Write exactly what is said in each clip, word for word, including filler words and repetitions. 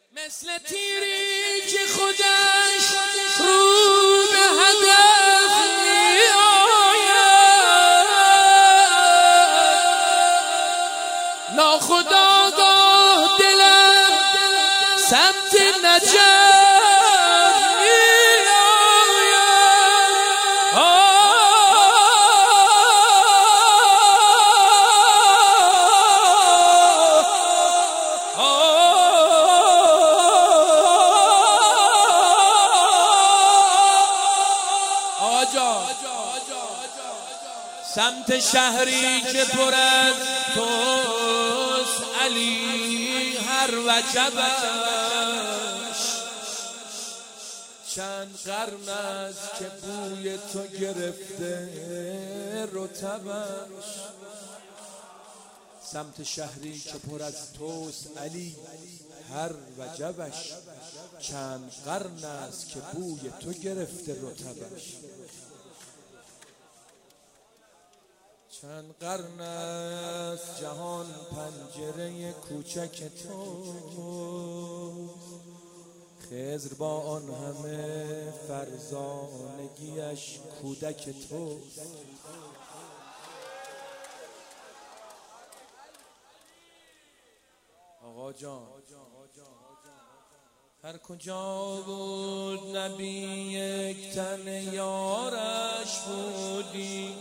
مثل تیری که خودش رو به هدف می آید، ناخودآگاه دلم سمت نجف می آید. سمت شهری که پر از توست علی، هر وجبش چند قرن است که بوی تو گرفته رطبش. سمت شهری که پر از توست علی، هر وجبش چند قرن است که بوی تو گرفته رطبش. چند قرن است جهان پنجره کوچک تو، خضر با آن همه فرزانگیش کودک تو. آقا جان هر کجا بود نبی یک تن یارش بودی،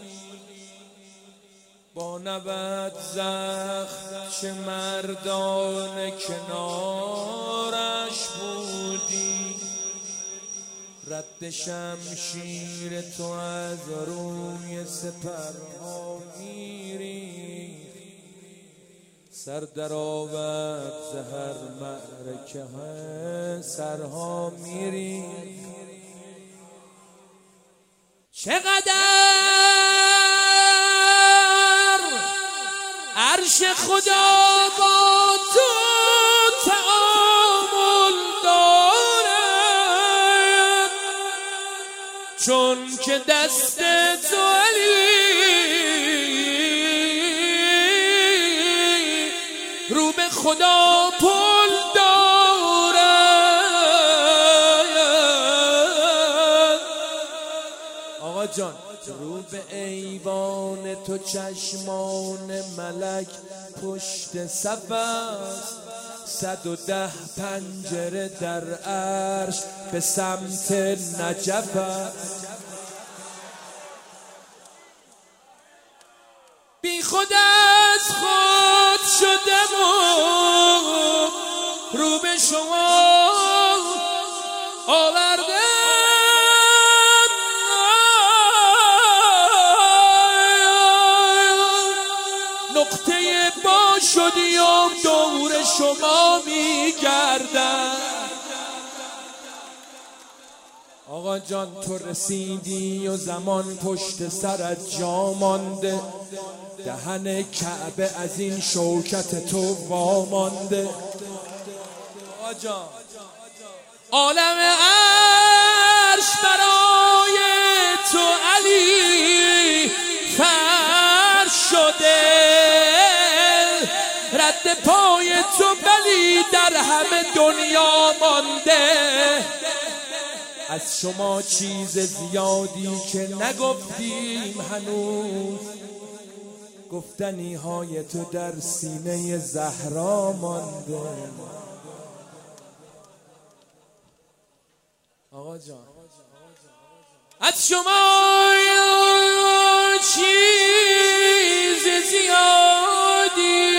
با نبد زخم چه مردان کنارش بودی. رد شمشیر تو از روی سپرها میری، سر در آورد زهر معرکه سرها میری. چقدر عرش خدا با تو تعامل دارد، چون که دست تو علی رو به خدا پل دارد. آقا جان رو به ایوان تو چشمان ملک پشت صف است، صد و ده پنجره در عرش به سمت نجف است. بی خود از خود شدم و رو به شما آورده، نقطه با شدی و دور شما میگردم. آقا جان تو رسیدی و زمان پشت سرت جا مانده، دهن کعبه از این شوکت تو وامانده. آقا جان عالم عرش برای تو علی فرش شده، رد پای تو بلی در همه دنیا مانده. از شما چیز زیادی که نگفتیم هنوز، گفتنی های تو در سینه زهرا مانده. آقا جان از شما چیز زیادی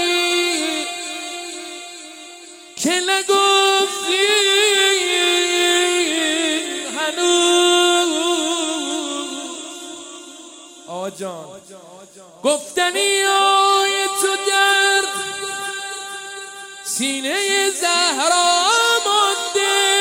که نگفتیم هنوز. آقا جان گفتنی های تو در سینه زهرا مانده.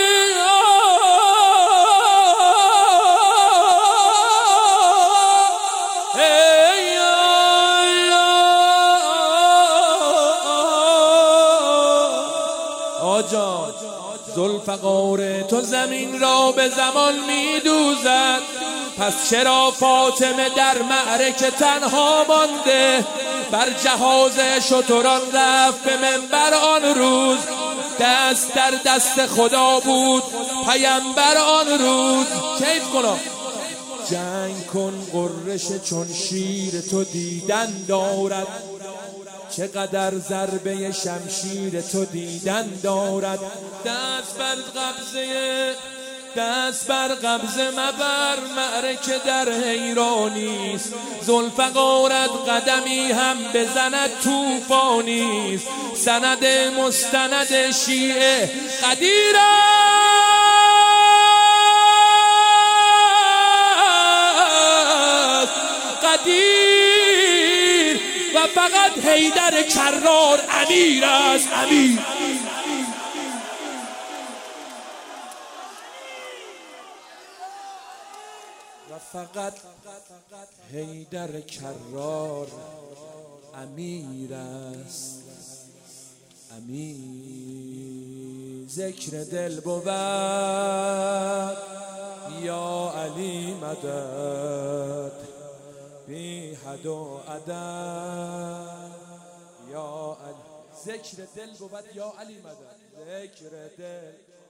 آجا ذوالفقار تو زمین را به زمان می دوزد، پس چرا فاطمه در معرکه تنها مانده؟ بر جهاز شتران رفت به منبر آن روز، دست در دست خدا بود پیامبر آن روز. کیف کن جنگ کن قرش چون شیر تو دیدن دارد، چقدر ضربه شمشیر تو دیدن دارد. دست بر قبضه دست بر قبضه مبر، معرکه در حیرانیست. ذوالفقارت قدمی هم بزند طوفانیست. سند مستند شیعه قدیر است، قدیر و فقط حیدر کرار امیر است، امیر. و فقط حیدر کرار امیر است، امیر. ذکر دل بود یا علی مدد، بی حد و عدد یا علی. ذکر دل بود یا علی مدد، ذکر دل